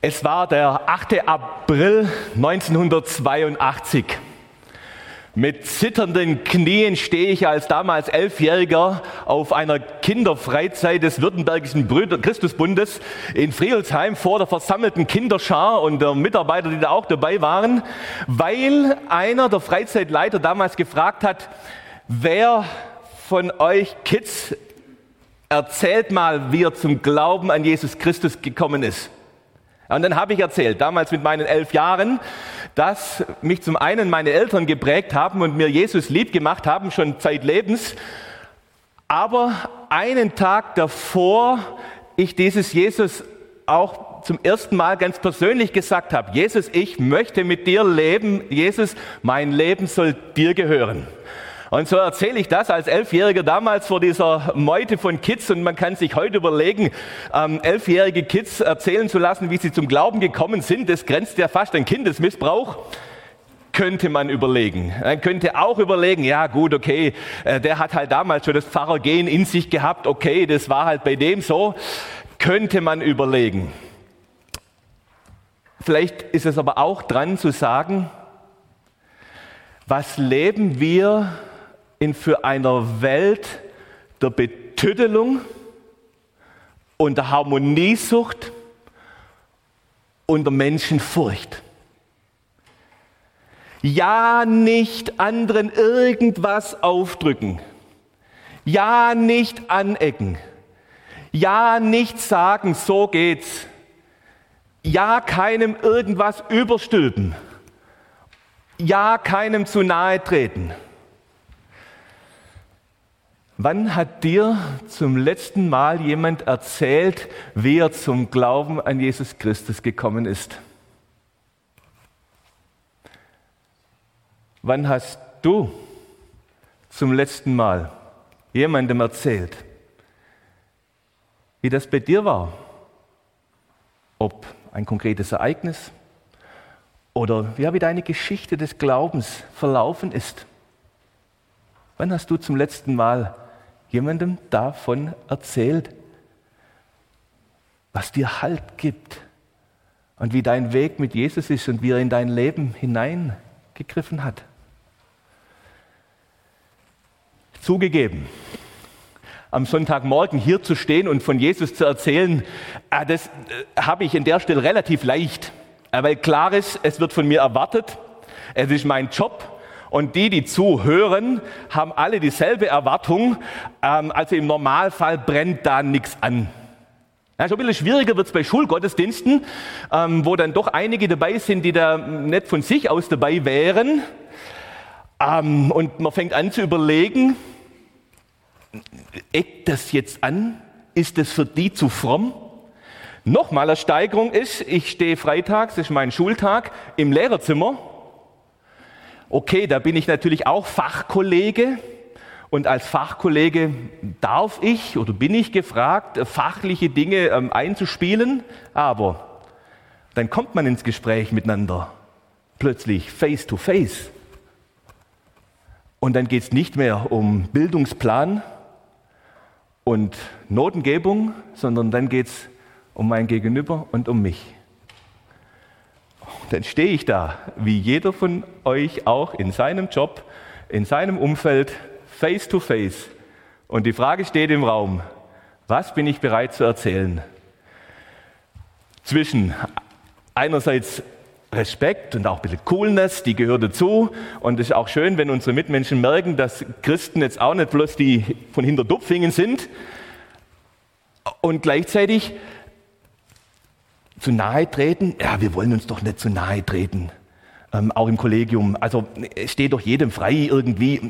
Es war der 8. April 1982. Mit zitternden Knien stehe ich als damals 11-Jähriger auf einer Kinderfreizeit des Württembergischen Christusbundes in Friedelsheim vor der versammelten Kinderschar und der Mitarbeiter, die da auch dabei waren, weil einer der Freizeitleiter damals gefragt hat, wer von euch Kids erzählt mal, wie er zum Glauben an Jesus Christus gekommen ist. Und dann habe ich erzählt, damals mit meinen 11 Jahren, dass mich zum einen meine Eltern geprägt haben und mir Jesus lieb gemacht haben, schon zeitlebens. Aber einen Tag davor ich dieses Jesus auch zum ersten Mal ganz persönlich gesagt habe, Jesus, ich möchte mit dir leben. Jesus, mein Leben soll dir gehören. Und so erzähle ich das als 11-Jähriger damals vor dieser Meute von Kids, und man kann sich heute überlegen, 11-jährige Kids erzählen zu lassen, wie sie zum Glauben gekommen sind, das grenzt ja fast an Kindesmissbrauch. Könnte man überlegen. Man könnte auch überlegen, ja gut, okay, der hat halt damals schon das Pfarrergehen in sich gehabt, okay, das war halt bei dem so. Könnte man überlegen. Vielleicht ist es aber auch dran zu sagen, was leben wir für einer Welt der Betüddelung und der Harmoniesucht und der Menschenfurcht. Ja, nicht anderen irgendwas aufdrücken. Ja, nicht anecken. Ja, nicht sagen, so geht's. Ja, keinem irgendwas überstülpen. Ja, keinem zu nahe treten. Wann hat dir zum letzten Mal jemand erzählt, wie er zum Glauben an Jesus Christus gekommen ist? Wann hast du zum letzten Mal jemandem erzählt, wie das bei dir war? Ob ein konkretes Ereignis oder wie deine Geschichte des Glaubens verlaufen ist? Wann hast du zum letzten Mal jemandem davon erzählt, was dir Halt gibt und wie dein Weg mit Jesus ist und wie er in dein Leben hineingegriffen hat? Zugegeben, am Sonntagmorgen hier zu stehen und von Jesus zu erzählen, das habe ich an der Stelle relativ leicht, weil klar ist, es wird von mir erwartet, es ist mein Job. Und die zuhören, haben alle dieselbe Erwartung. Also im Normalfall brennt da nichts an. Ja, schon ein bisschen schwieriger wird es bei Schulgottesdiensten, wo dann doch einige dabei sind, die da nicht von sich aus dabei wären. Und man fängt an zu überlegen, eckt das jetzt an? Ist das für die zu fromm? Nochmal eine Steigerung ist, ich stehe freitags, das ist mein Schultag, im Lehrerzimmer. Okay, da bin ich natürlich auch Fachkollege, und als Fachkollege darf ich oder bin ich gefragt, fachliche Dinge einzuspielen, aber dann kommt man ins Gespräch miteinander, plötzlich face to face, und dann geht es nicht mehr um Bildungsplan und Notengebung, sondern dann geht es um mein Gegenüber und um mich. Dann stehe ich da, wie jeder von euch auch, in seinem Job, in seinem Umfeld, face to face. Und die Frage steht im Raum, was bin ich bereit zu erzählen? Zwischen einerseits Respekt und auch ein bisschen Coolness, die gehört dazu. Und es ist auch schön, wenn unsere Mitmenschen merken, dass Christen jetzt auch nicht bloß die von Hinterdupfingen sind. Und gleichzeitig zu nahe treten? Ja, wir wollen uns doch nicht zu nahe treten, auch im Kollegium. Also es steht doch jedem frei irgendwie.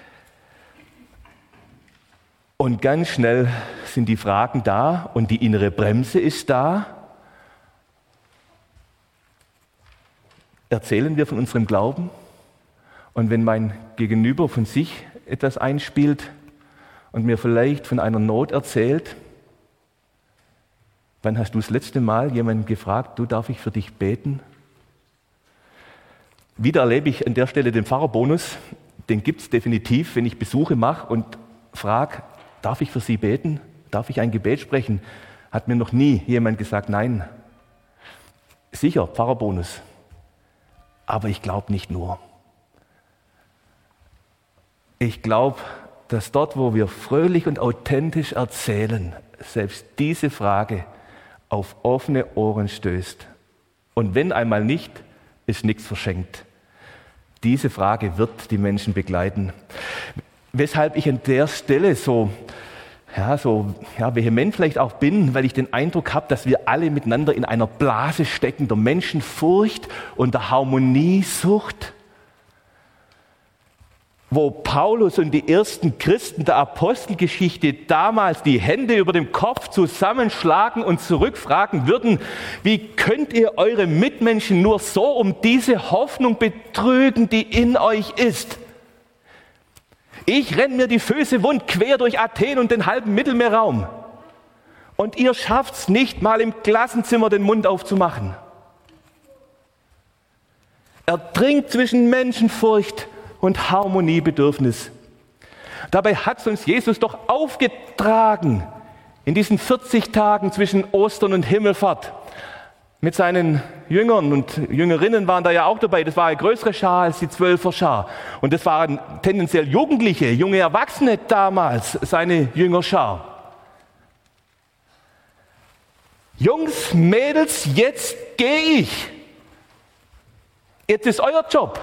Und ganz schnell sind die Fragen da und die innere Bremse ist da. Erzählen wir von unserem Glauben? Und wenn mein Gegenüber von sich etwas einspielt und mir vielleicht von einer Not erzählt, wann hast du das letzte Mal jemanden gefragt, du, darf ich für dich beten? Wieder erlebe ich an der Stelle den Pfarrerbonus, den gibt es definitiv, wenn ich Besuche mache und frage, darf ich für Sie beten? Darf ich ein Gebet sprechen? Hat mir noch nie jemand gesagt, nein. Sicher, Pfarrerbonus. Aber ich glaube nicht nur. Ich glaube, dass dort, wo wir fröhlich und authentisch erzählen, selbst diese Frage auf offene Ohren stößt. Und wenn einmal nicht, ist nichts verschenkt. Diese Frage wird die Menschen begleiten. Weshalb ich an der Stelle so vehement vielleicht auch bin, weil ich den Eindruck habe, dass wir alle miteinander in einer Blase stecken, der Menschenfurcht und der Harmoniesucht, wo Paulus und die ersten Christen der Apostelgeschichte damals die Hände über dem Kopf zusammenschlagen und zurückfragen würden, wie könnt ihr eure Mitmenschen nur so um diese Hoffnung betrügen, die in euch ist? Ich renne mir die Füße wund quer durch Athen und den halben Mittelmeerraum. Und ihr schafft's nicht mal im Klassenzimmer den Mund aufzumachen. Er dringt zwischen Menschenfurcht und Harmoniebedürfnis. Dabei hat uns Jesus doch aufgetragen, in diesen 40 Tagen zwischen Ostern und Himmelfahrt, mit seinen Jüngern und Jüngerinnen waren da ja auch dabei. Das war eine größere Schar als die 12er-Schar. Und das waren tendenziell Jugendliche, junge Erwachsene damals, seine Jüngerschar. Jungs, Mädels, jetzt gehe ich. Jetzt ist euer Job.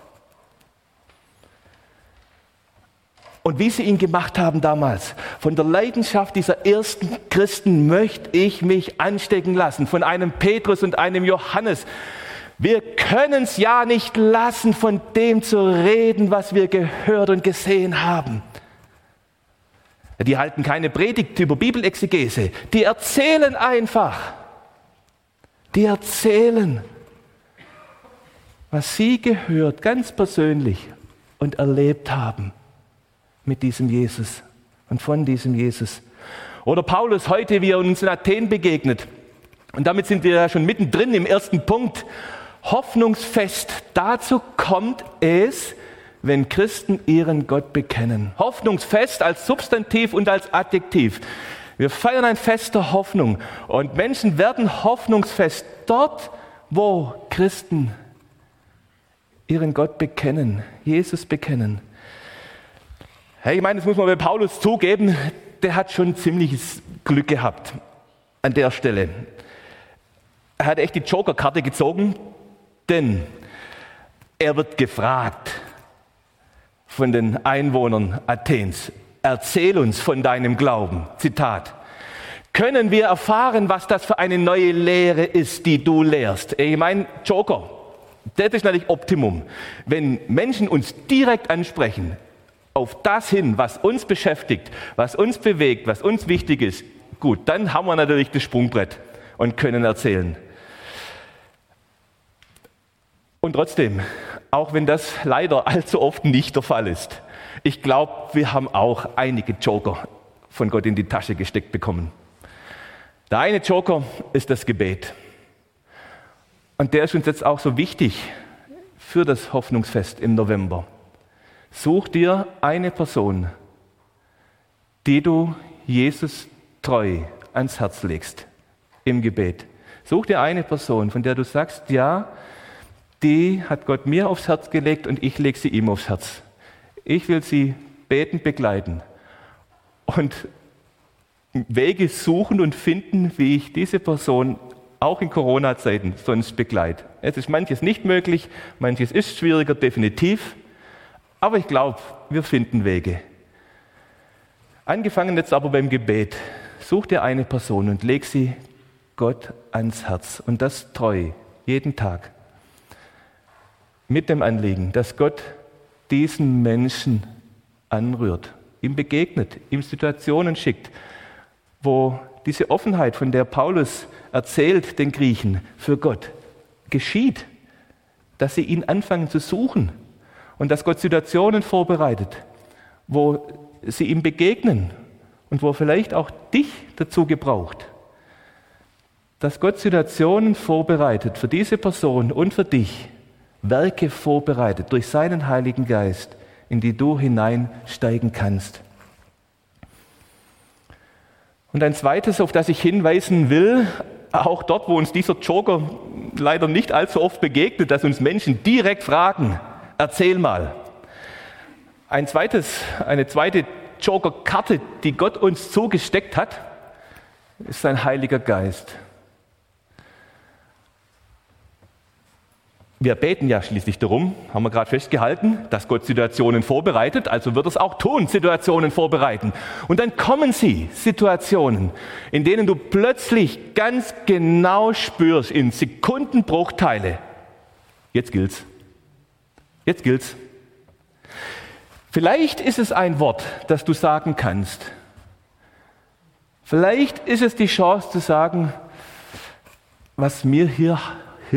Und wie sie ihn gemacht haben damals, von der Leidenschaft dieser ersten Christen möchte ich mich anstecken lassen, von einem Petrus und einem Johannes. Wir können es ja nicht lassen, von dem zu reden, was wir gehört und gesehen haben. Die halten keine Predigt über Bibelexegese, die erzählen einfach. Die erzählen, was sie gehört, ganz persönlich und erlebt haben. Mit diesem Jesus und von diesem Jesus. Oder Paulus heute, wie er uns in Athen begegnet. Und damit sind wir ja schon mittendrin im ersten Punkt. Hoffnungsfest. Dazu kommt es, wenn Christen ihren Gott bekennen. Hoffnungsfest als Substantiv und als Adjektiv. Wir feiern ein Fest der Hoffnung. Und Menschen werden hoffnungsfest dort, wo Christen ihren Gott bekennen, Jesus bekennen. Hey, ich meine, das muss man bei Paulus zugeben, der hat schon ziemliches Glück gehabt an der Stelle. Er hat echt die Joker-Karte gezogen, denn er wird gefragt von den Einwohnern Athens, erzähl uns von deinem Glauben. Zitat. Können wir erfahren, was das für eine neue Lehre ist, die du lehrst? Ich meine, Joker, das ist natürlich Optimum. Wenn Menschen uns direkt ansprechen, auf das hin, was uns beschäftigt, was uns bewegt, was uns wichtig ist, gut, dann haben wir natürlich das Sprungbrett und können erzählen. Und trotzdem, auch wenn das leider allzu oft nicht der Fall ist, ich glaube, wir haben auch einige Joker von Gott in die Tasche gesteckt bekommen. Der eine Joker ist das Gebet. Und der ist uns jetzt auch so wichtig für das Hoffnungsfest im November. Such dir eine Person, die du Jesus treu ans Herz legst im Gebet. Such dir eine Person, von der du sagst, ja, die hat Gott mir aufs Herz gelegt und ich lege sie ihm aufs Herz. Ich will sie betend begleiten und Wege suchen und finden, wie ich diese Person auch in Corona-Zeiten sonst begleite. Es ist manches nicht möglich, manches ist schwieriger, definitiv. Aber ich glaube, wir finden Wege. Angefangen jetzt aber beim Gebet. Such dir eine Person und leg sie Gott ans Herz. Und das treu, jeden Tag. Mit dem Anliegen, dass Gott diesen Menschen anrührt, ihm begegnet, ihm Situationen schickt, wo diese Offenheit, von der Paulus erzählt den Griechen, für Gott geschieht, dass sie ihn anfangen zu suchen. Und dass Gott Situationen vorbereitet, wo sie ihm begegnen und wo vielleicht auch dich dazu gebraucht. Dass Gott Situationen vorbereitet für diese Person und für dich, Werke vorbereitet durch seinen Heiligen Geist, in die du hineinsteigen kannst. Und ein zweites, auf das ich hinweisen will, auch dort, wo uns dieser Joker leider nicht allzu oft begegnet, dass uns Menschen direkt fragen, erzähl mal. Eine zweite Joker-Karte, die Gott uns zugesteckt hat, ist sein Heiliger Geist. Wir beten ja schließlich darum, haben wir gerade festgehalten, dass Gott Situationen vorbereitet, also wird es auch tun, Situationen vorbereiten. Und dann kommen Situationen, in denen du plötzlich ganz genau spürst, in Sekundenbruchteile, jetzt gilt's. Jetzt gilt's. Vielleicht ist es ein Wort, das du sagen kannst. Vielleicht ist es die Chance zu sagen, was mir hier hilft, ...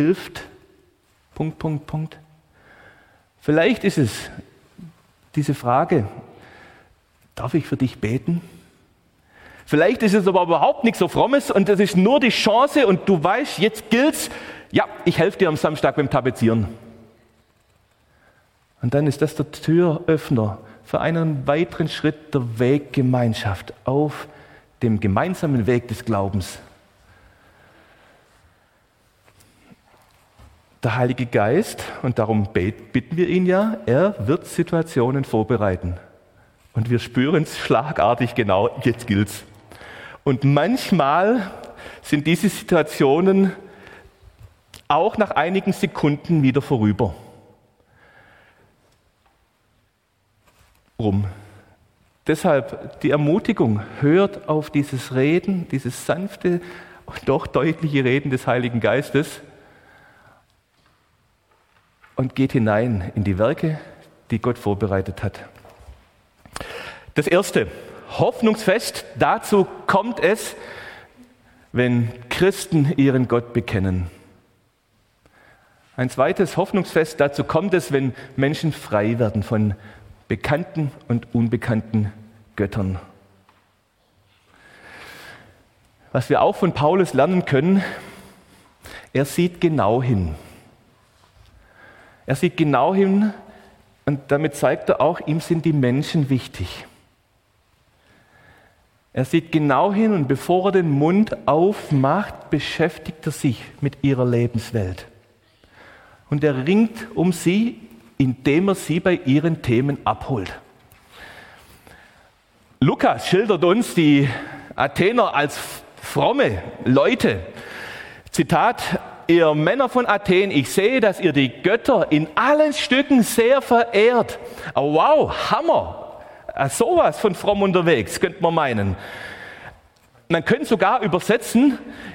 Vielleicht ist es diese Frage, darf ich für dich beten? Vielleicht ist es aber überhaupt nichts so Frommes und es ist nur die Chance und du weißt, jetzt gilt's, ja, ich helfe dir am Samstag beim Tapezieren. Und dann ist das der Türöffner für einen weiteren Schritt der Weggemeinschaft auf dem gemeinsamen Weg des Glaubens. Der Heilige Geist, und darum bitten wir ihn ja, er wird Situationen vorbereiten. Und wir spüren es schlagartig genau, jetzt gilt's. Und manchmal sind diese Situationen auch nach einigen Sekunden wieder vorüber. Deshalb die Ermutigung, hört auf dieses Reden, dieses sanfte und doch deutliche Reden des Heiligen Geistes, und geht hinein in die Werke, die Gott vorbereitet hat. Das erste, hoffnungsfest, dazu kommt es, wenn Christen ihren Gott bekennen. Ein zweites, hoffnungsfest, dazu kommt es, wenn Menschen frei werden von bekannten und unbekannten Göttern. Was wir auch von Paulus lernen können, er sieht genau hin. Er sieht genau hin und damit zeigt er auch, ihm sind die Menschen wichtig. Er sieht genau hin und bevor er den Mund aufmacht, beschäftigt er sich mit ihrer Lebenswelt. Und er ringt um sie, indem er sie bei ihren Themen abholt. Lukas schildert uns die Athener als fromme Leute. Zitat: Ihr Männer von Athen, ich sehe, dass ihr die Götter in allen Stücken sehr verehrt. Oh, wow, Hammer. Sowas von fromm unterwegs, könnte man meinen. Man könnte sogar übersetzen,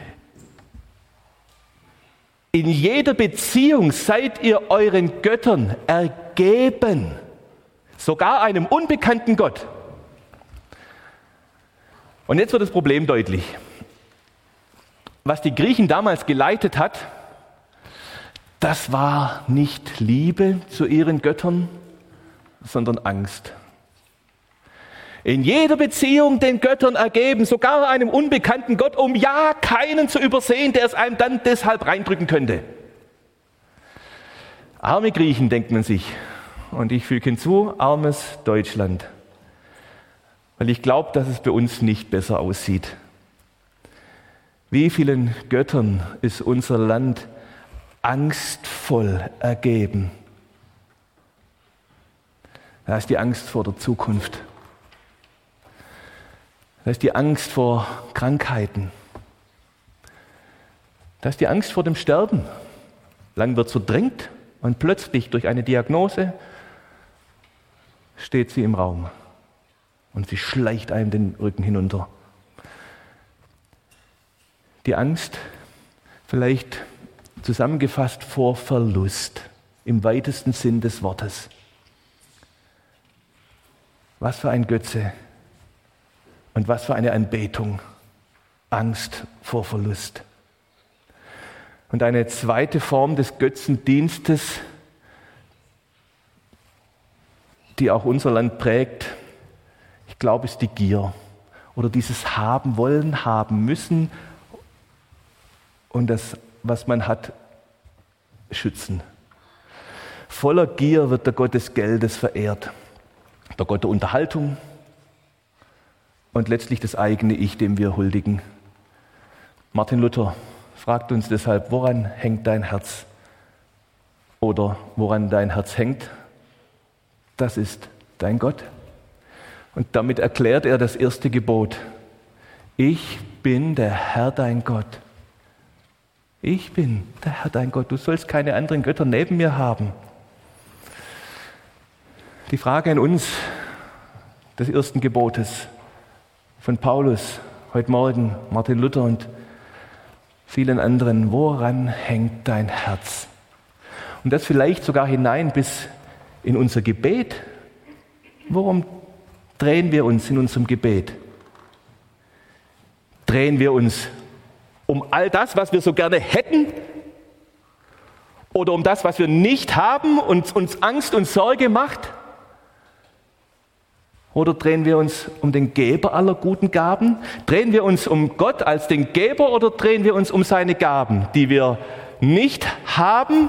in jeder Beziehung seid ihr euren Göttern ergeben. Sogar einem unbekannten Gott. Und jetzt wird das Problem deutlich. Was die Griechen damals geleitet hat, das war nicht Liebe zu ihren Göttern, sondern Angst. In jeder Beziehung den Göttern ergeben, sogar einem unbekannten Gott, um ja keinen zu übersehen, der es einem dann deshalb reindrücken könnte. Arme Griechen, denkt man sich. Und ich füge hinzu, armes Deutschland. Weil ich glaube, dass es bei uns nicht besser aussieht. Wie vielen Göttern ist unser Land angstvoll ergeben? Da ist die Angst vor der Zukunft. Da ist die Angst vor Krankheiten. Da ist die Angst vor dem Sterben. Lang wird verdrängt und plötzlich durch eine Diagnose steht sie im Raum und sie schleicht einem den Rücken hinunter. Die Angst, vielleicht zusammengefasst, vor Verlust, im weitesten Sinn des Wortes. Was für ein Götze und was für eine Anbetung. Angst vor Verlust. Und eine zweite Form des Götzendienstes, die auch unser Land prägt, ich glaube, ist die Gier oder dieses Haben wollen, haben müssen und das, was man hat, schützen. Voller Gier wird der Gott des Geldes verehrt, der Gott der Unterhaltung und letztlich das eigene Ich, dem wir huldigen. Martin Luther fragt uns deshalb, woran hängt dein Herz? Oder woran dein Herz hängt, das ist dein Gott. Und damit erklärt er das erste Gebot. Ich bin der Herr dein Gott. Ich bin der Herr dein Gott. Du sollst keine anderen Götter neben mir haben. Die Frage an uns des ersten Gebotes von Paulus, heute Morgen, Martin Luther und vielen anderen. Woran hängt dein Herz? Und das vielleicht sogar hinein bis in unser Gebet. Worum drehen wir uns in unserem Gebet? Drehen wir uns um all das, was wir so gerne hätten? Oder um das, was wir nicht haben und uns Angst und Sorge macht? Oder drehen wir uns um den Geber aller guten Gaben? Drehen wir uns um Gott als den Geber oder drehen wir uns um seine Gaben, die wir nicht haben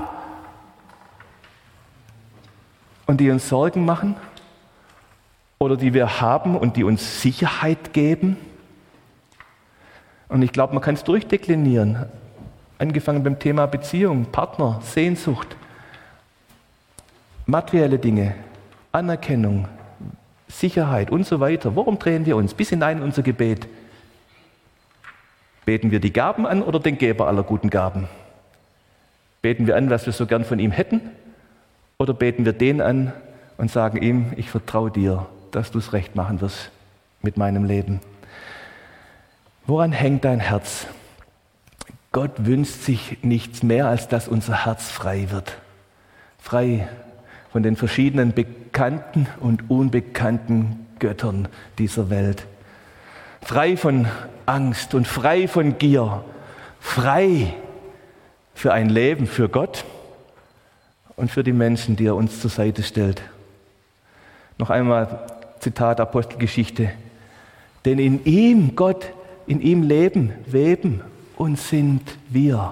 und die uns Sorgen machen? Oder die wir haben und die uns Sicherheit geben? Und ich glaube, man kann es durchdeklinieren. Angefangen beim Thema Beziehung, Partner, Sehnsucht, materielle Dinge, Anerkennung, Sicherheit und so weiter. Worum drehen wir uns? Bis hinein in unser Gebet. Beten wir die Gaben an oder den Geber aller guten Gaben? Beten wir an, was wir so gern von ihm hätten? Oder beten wir den an und sagen ihm, ich vertraue dir, dass du es recht machen wirst mit meinem Leben? Woran hängt dein Herz? Gott wünscht sich nichts mehr, als dass unser Herz frei wird. Frei von den verschiedenen bekannten und unbekannten Göttern dieser Welt. Frei von Angst und frei von Gier. Frei für ein Leben für Gott und für die Menschen, die er uns zur Seite stellt. Noch einmal Zitat Apostelgeschichte. Denn in ihm, Gott, in ihm leben, weben und sind wir.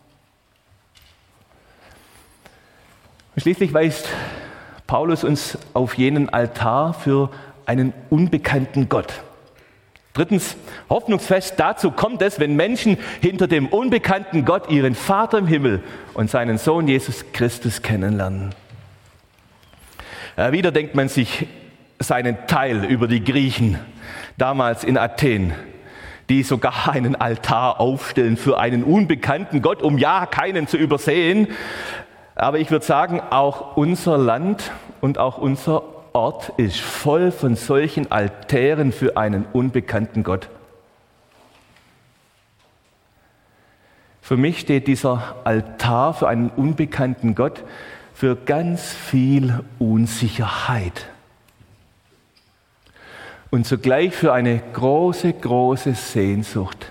Und schließlich weist Paulus uns auf jenen Altar für einen unbekannten Gott. Drittens, hoffnungsfest dazu kommt es, wenn Menschen hinter dem unbekannten Gott ihren Vater im Himmel und seinen Sohn Jesus Christus kennenlernen. Wieder denkt man sich seinen Teil über die Griechen, damals in Athen, die sogar einen Altar aufstellen für einen unbekannten Gott, um ja keinen zu übersehen. Aber ich würde sagen, auch unser Land und auch unser Ort ist voll von solchen Altären für einen unbekannten Gott. Für mich steht dieser Altar für einen unbekannten Gott für ganz viel Unsicherheit. Und zugleich für eine große, große Sehnsucht.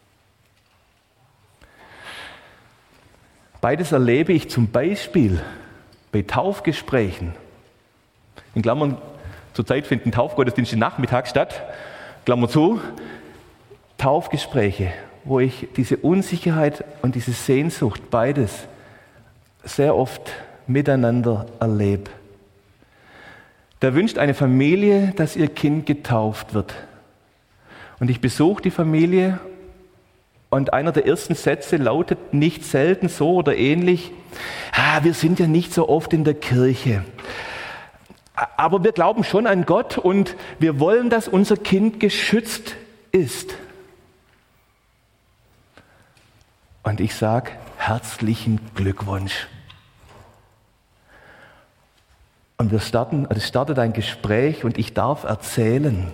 Beides erlebe ich zum Beispiel bei Taufgesprächen. In Klammern, zurzeit finden Taufgottesdienste nachmittags statt. Klammer zu, Taufgespräche, wo ich diese Unsicherheit und diese Sehnsucht, beides, sehr oft miteinander erlebe. Da wünscht eine Familie, dass ihr Kind getauft wird. Und ich besuche die Familie und einer der ersten Sätze lautet nicht selten so oder ähnlich, wir sind ja nicht so oft in der Kirche, aber wir glauben schon an Gott und wir wollen, dass unser Kind geschützt ist. Und ich sage, herzlichen Glückwunsch. Und es startet ein Gespräch und ich darf erzählen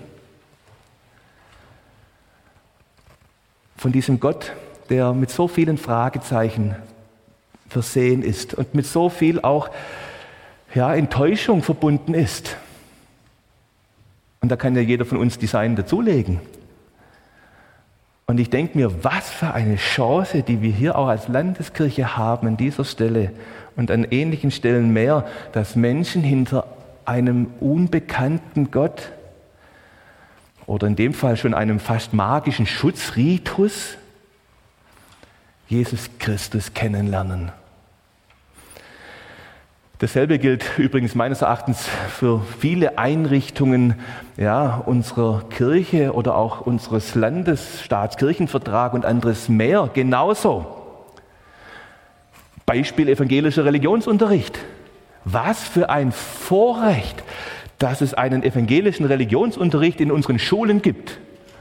von diesem Gott, der mit so vielen Fragezeichen versehen ist und mit so viel auch Enttäuschung verbunden ist. Und da kann ja jeder von uns die Seinen dazulegen. Und ich denke mir, was für eine Chance, die wir hier auch als Landeskirche haben an dieser Stelle und an ähnlichen Stellen mehr, dass Menschen hinter einem unbekannten Gott oder in dem Fall schon einem fast magischen Schutzritus Jesus Christus kennenlernen. Dasselbe gilt übrigens meines Erachtens für viele Einrichtungen unserer Kirche oder auch unseres Landes, Staatskirchenvertrag und anderes mehr. Genauso. Beispiel evangelischer Religionsunterricht. Was für ein Vorrecht, dass es einen evangelischen Religionsunterricht in unseren Schulen gibt.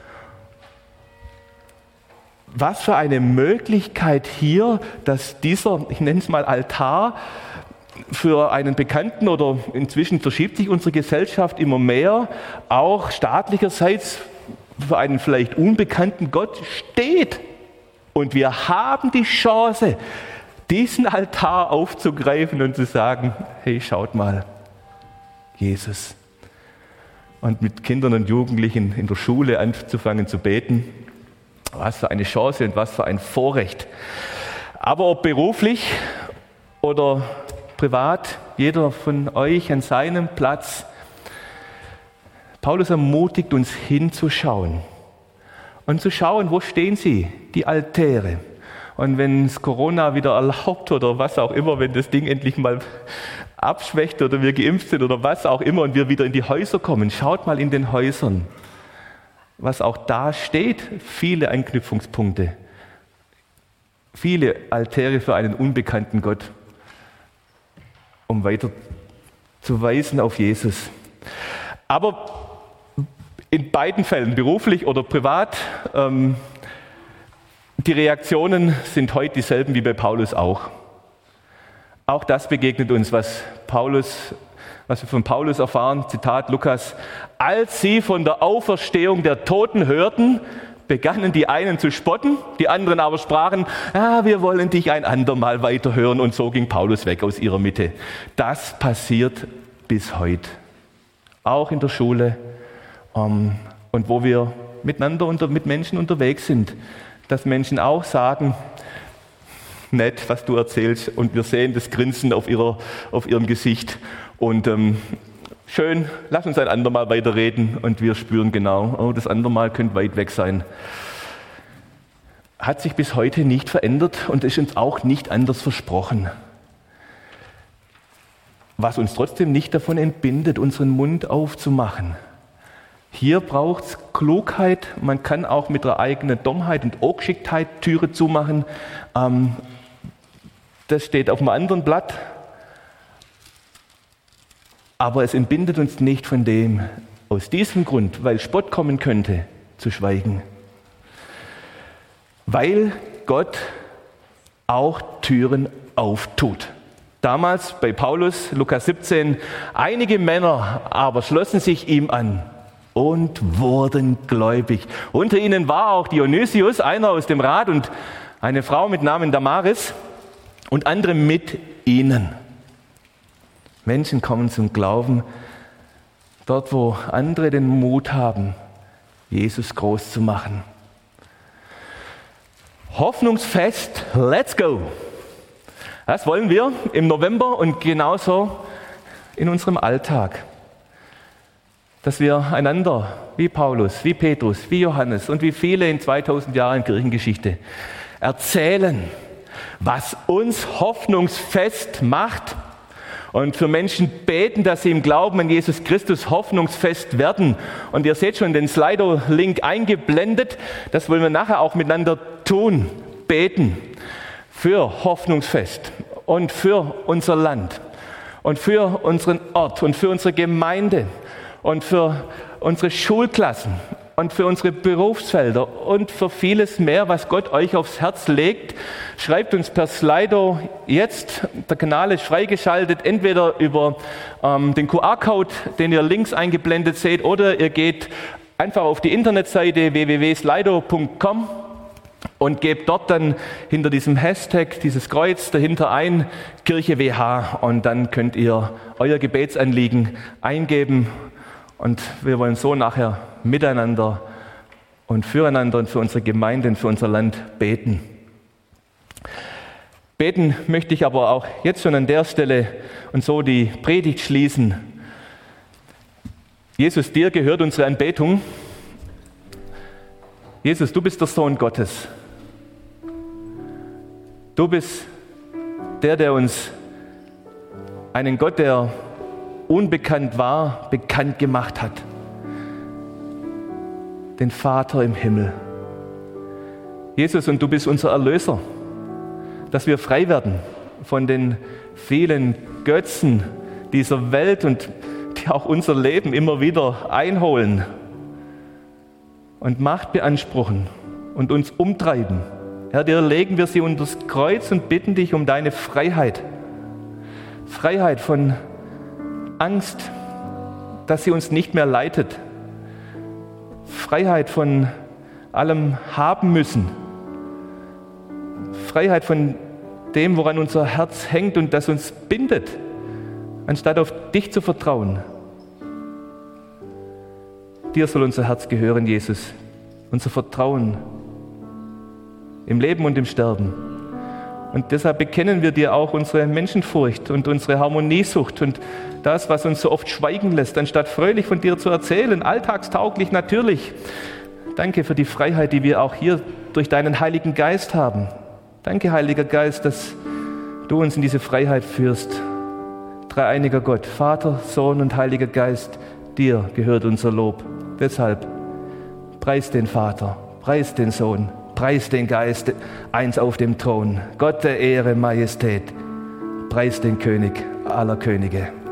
Was für eine Möglichkeit hier, dass dieser, ich nenne es mal Altar, für einen bekannten oder inzwischen verschiebt sich unsere Gesellschaft immer mehr, auch staatlicherseits für einen vielleicht unbekannten Gott steht. Und wir haben die Chance, diesen Altar aufzugreifen und zu sagen, hey, schaut mal, Jesus. Und mit Kindern und Jugendlichen in der Schule anzufangen zu beten. Was für eine Chance und was für ein Vorrecht. Aber ob beruflich oder privat, jeder von euch an seinem Platz. Paulus ermutigt uns hinzuschauen und zu schauen, wo stehen sie, die Altäre. Und wenn es Corona wieder erlaubt oder was auch immer, wenn das Ding endlich mal abschwächt oder wir geimpft sind oder was auch immer und wir wieder in die Häuser kommen, schaut mal in den Häusern, was auch da steht, viele Anknüpfungspunkte, viele Altäre für einen unbekannten Gott, um weiter zu weisen auf Jesus. Aber in beiden Fällen, beruflich oder privat, die Reaktionen sind heute dieselben wie bei Paulus auch. Auch das begegnet uns, was wir von Paulus erfahren, Zitat Lukas: Als sie von der Auferstehung der Toten hörten, begannen die einen zu spotten, die anderen aber sprachen, wir wollen dich ein andermal weiterhören, und so ging Paulus weg aus ihrer Mitte. Das passiert bis heute, auch in der Schule und wo wir miteinander und mit Menschen unterwegs sind, dass Menschen auch sagen, nett, was du erzählst, und wir sehen das Grinsen auf ihrem Gesicht und schön, lass uns ein andermal weiterreden, und wir spüren genau, das andermal könnte weit weg sein. Hat sich bis heute nicht verändert und ist uns auch nicht anders versprochen. Was uns trotzdem nicht davon entbindet, unseren Mund aufzumachen. Hier braucht es Klugheit, man kann auch mit der eigenen Dummheit und Ungeschicktheit Türe zumachen. Das steht auf einem anderen Blatt. Aber es entbindet uns nicht von dem, aus diesem Grund, weil Spott kommen könnte, zu schweigen. Weil Gott auch Türen auftut. Damals bei Paulus, Lukas 17, einige Männer aber schlossen sich ihm an und wurden gläubig. Unter ihnen war auch Dionysius, einer aus dem Rat, und eine Frau mit Namen Damaris und andere mit ihnen. Menschen kommen zum Glauben, dort wo andere den Mut haben, Jesus groß zu machen. Hoffnungsfest, let's go! Das wollen wir im November und genauso in unserem Alltag. Dass wir einander, wie Paulus, wie Petrus, wie Johannes und wie viele in 2000 Jahren Kirchengeschichte, erzählen, was uns hoffnungsfest macht, und für Menschen beten, dass sie im Glauben an Jesus Christus hoffnungsfest werden. Und ihr seht schon den Slido-Link eingeblendet. Das wollen wir nachher auch miteinander tun. Beten für hoffnungsfest und für unser Land und für unseren Ort und für unsere Gemeinde und für unsere Schulklassen und für unsere Berufsfelder und für vieles mehr, was Gott euch aufs Herz legt. Schreibt uns per Slido jetzt, der Kanal ist freigeschaltet, entweder über den QR-Code, den ihr links eingeblendet seht, oder ihr geht einfach auf die Internetseite www.slido.com und gebt dort dann hinter diesem Hashtag, dieses Kreuz dahinter ein, Kirche WH, und dann könnt ihr euer Gebetsanliegen eingeben. Und wir wollen so nachher miteinander und füreinander und für unsere Gemeinde und für unser Land beten. Beten möchte ich aber auch jetzt schon an der Stelle und so die Predigt schließen. Jesus, dir gehört unsere Anbetung. Jesus, du bist der Sohn Gottes. Du bist der uns einen Gott, der unbekannt war, bekannt gemacht hat. Den Vater im Himmel. Jesus, und du bist unser Erlöser, dass wir frei werden von den vielen Götzen dieser Welt und die auch unser Leben immer wieder einholen und Macht beanspruchen und uns umtreiben. Herr, dir legen wir sie unter das Kreuz und bitten dich um deine Freiheit. Freiheit von Angst, dass sie uns nicht mehr leitet. Freiheit von allem haben müssen. Freiheit von dem, woran unser Herz hängt und das uns bindet, anstatt auf dich zu vertrauen. Dir soll unser Herz gehören, Jesus, unser Vertrauen im Leben und im Sterben. Und deshalb bekennen wir dir auch unsere Menschenfurcht und unsere Harmoniesucht und das, was uns so oft schweigen lässt, anstatt fröhlich von dir zu erzählen, alltagstauglich natürlich. Danke für die Freiheit, die wir auch hier durch deinen Heiligen Geist haben. Danke, Heiliger Geist, dass du uns in diese Freiheit führst. Dreieiniger Gott, Vater, Sohn und Heiliger Geist, dir gehört unser Lob. Deshalb preis den Vater, preis den Sohn, preis den Geist, eins auf dem Thron. Gott der Ehre, Majestät, preis den König aller Könige.